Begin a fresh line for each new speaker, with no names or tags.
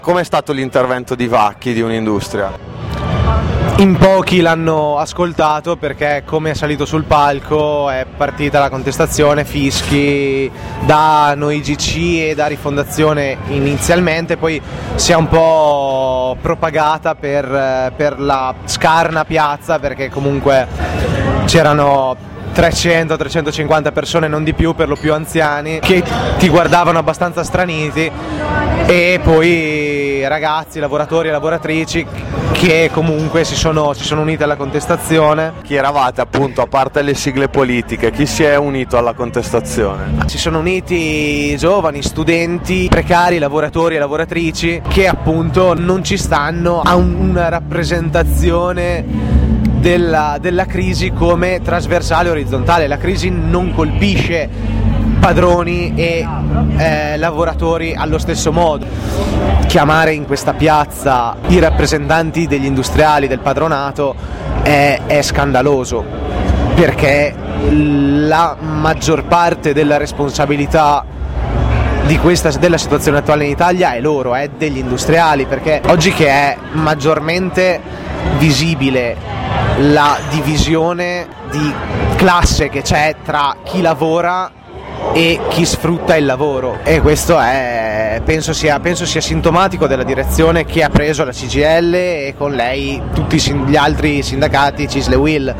Com'è stato l'intervento di Vacchi di Un'Industria?
In pochi l'hanno ascoltato perché, come è salito sul palco, è partita la contestazione, fischi da Noi GC e da Rifondazione inizialmente, poi si è un po' propagata per la scarna piazza, perché comunque c'erano 300-350 persone, non di più, per lo più anziani, che ti guardavano abbastanza straniti, e poi ragazzi, lavoratori e lavoratrici che comunque si sono uniti alla contestazione.
Chi eravate, appunto, a parte le sigle politiche, chi si è unito alla contestazione?
Si sono uniti giovani, studenti, precari, lavoratori e lavoratrici che appunto non ci stanno a una rappresentazione della crisi come trasversale e orizzontale. La crisi non colpisce padroni e lavoratori allo stesso modo. Chiamare in questa piazza i rappresentanti degli industriali, del padronato, è scandaloso, perché la maggior parte della responsabilità della situazione attuale in Italia è loro, è degli industriali, perché oggi che è maggiormente visibile la divisione di classe che c'è tra chi lavora e chi sfrutta il lavoro, e questo penso sia sintomatico della direzione che ha preso la CGIL e con lei tutti gli altri sindacati, CISL e UIL.